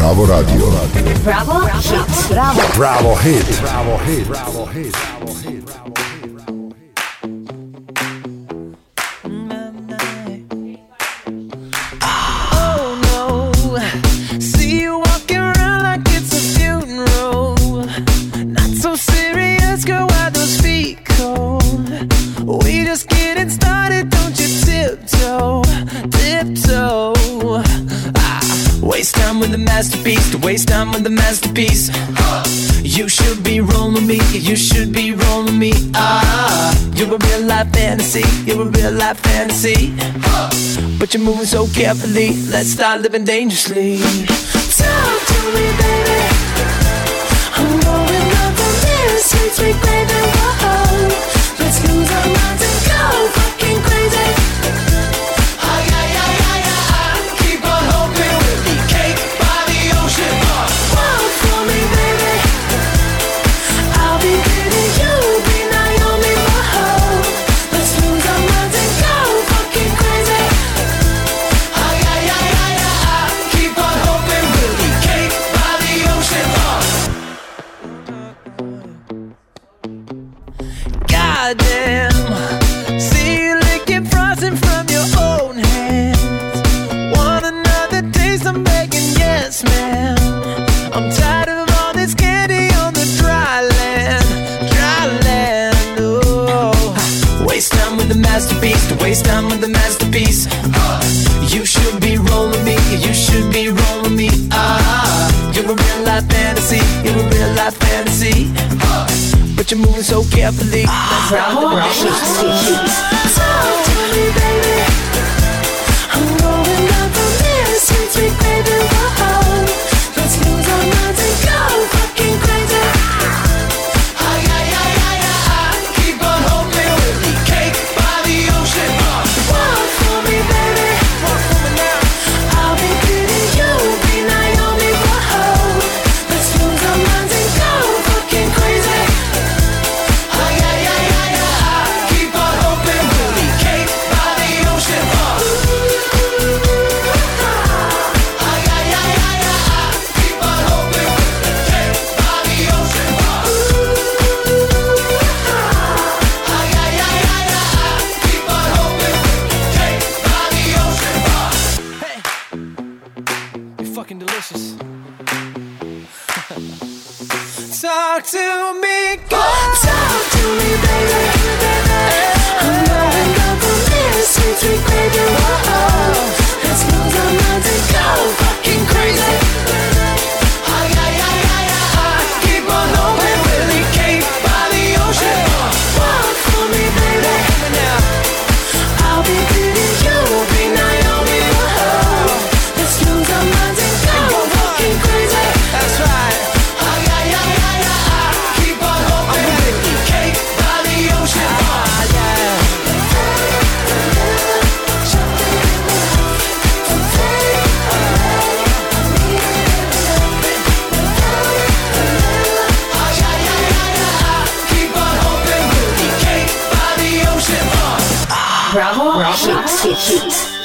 Bravo Radio. Bravo Hit. Bravo. Bravo Hit. Bravo Hit. Bravo Hit. Bravo Hit. To waste time with the masterpiece. You should be rolling me. You should be rolling me. You're a real life fantasy. You're a real life fantasy. But you're moving so carefully. Let's start living dangerously. Talk to me, baby. I'm going up on this sweet, sweet baby. Whoa. Let's lose our minds and go fucking crazy. Waste time with the masterpiece. You should be rolling me. You should be rolling me. You're a real life fantasy. You're a real life fantasy. But you're moving so carefully. Bravo Hit. Talk to me, baby. I'm going up on this sweet, sweet baby. Whoa. Let's lose our minds and go fucking crazy. Keep on hoping we'll be cake by the ocean. Walk for me, baby. Walk for me now. I'll be pretty, you'll be Naomi. Whoa. Let's lose our minds and go fucking crazy. Keep on hoping we'll be cake by the ocean. Keep on hoping we'll be cake by the ocean. Keep on hoping we'll be cake by the ocean. Hey, you're fucking delicious. Talk to me, girl. Talk to me, baby. I'm going up on this sweet, sweet baby. Whoa. Let's lose our minds and go fucking crazy. Keep on hoping we'll be cake by the ocean. Walk for me, baby. I'll be pretty, you'll be Naomi. Whoa. Let's lose our minds and go fucking crazy. That's right. Keep on hoping we'll be cake by the ocean. Keep on hoping we'll be cake by the ocean. Bravo Hit.